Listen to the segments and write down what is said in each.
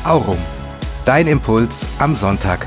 Aurum. Dein Impuls am Sonntag.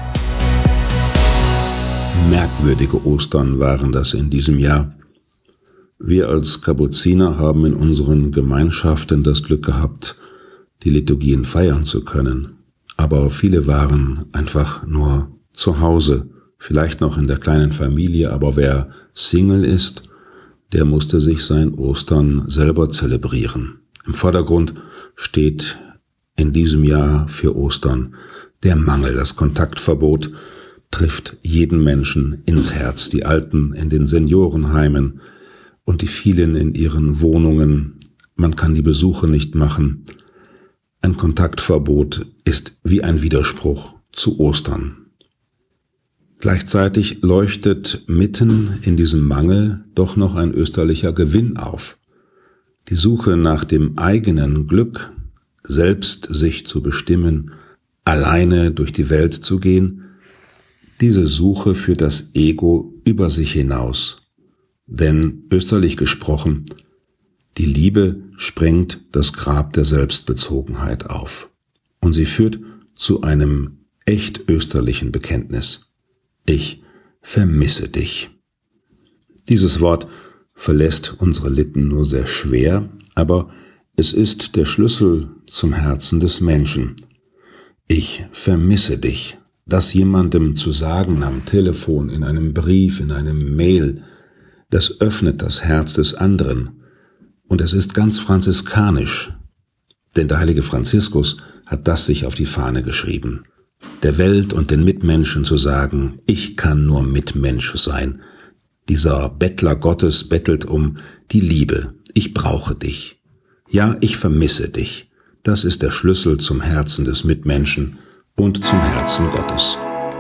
Merkwürdige Ostern waren das in diesem Jahr. Wir als Kapuziner haben in unseren Gemeinschaften das Glück gehabt, die Liturgien feiern zu können. Aber viele waren einfach nur zu Hause, vielleicht noch in der kleinen Familie, aber wer Single ist, der musste sich sein Ostern selber zelebrieren. Im Vordergrund steht in diesem Jahr für Ostern der Mangel. Das Kontaktverbot trifft jeden Menschen ins Herz, die Alten in den Seniorenheimen und die vielen in ihren Wohnungen. Man kann die Besuche nicht machen. Ein Kontaktverbot ist wie ein Widerspruch zu Ostern. Gleichzeitig leuchtet mitten in diesem Mangel doch noch ein österlicher Gewinn auf. Die Suche nach dem eigenen Glück, selbst sich zu bestimmen, alleine durch die Welt zu gehen, diese Suche führt das Ego über sich hinaus. Denn, österlich gesprochen, die Liebe sprengt das Grab der Selbstbezogenheit auf. Und sie führt zu einem echt österlichen Bekenntnis. Ich vermisse dich. Dieses Wort verlässt unsere Lippen nur sehr schwer, aber es ist der Schlüssel zum Herzen des Menschen. Ich vermisse dich. Das jemandem zu sagen am Telefon, in einem Brief, in einem Mail, das öffnet das Herz des anderen. Und es ist ganz franziskanisch, denn der heilige Franziskus hat das sich auf die Fahne geschrieben. Der Welt und den Mitmenschen zu sagen, ich kann nur Mitmensch sein. Dieser Bettler Gottes bettelt um die Liebe. Ich brauche dich. Ja, ich vermisse dich. Das ist der Schlüssel zum Herzen des Mitmenschen und zum Herzen Gottes.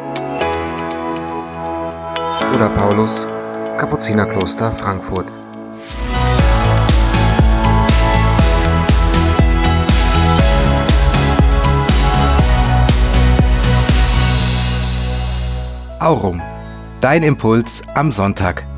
Oder Paulus, Kapuzinerkloster Frankfurt. Aurum. Dein Impuls am Sonntag.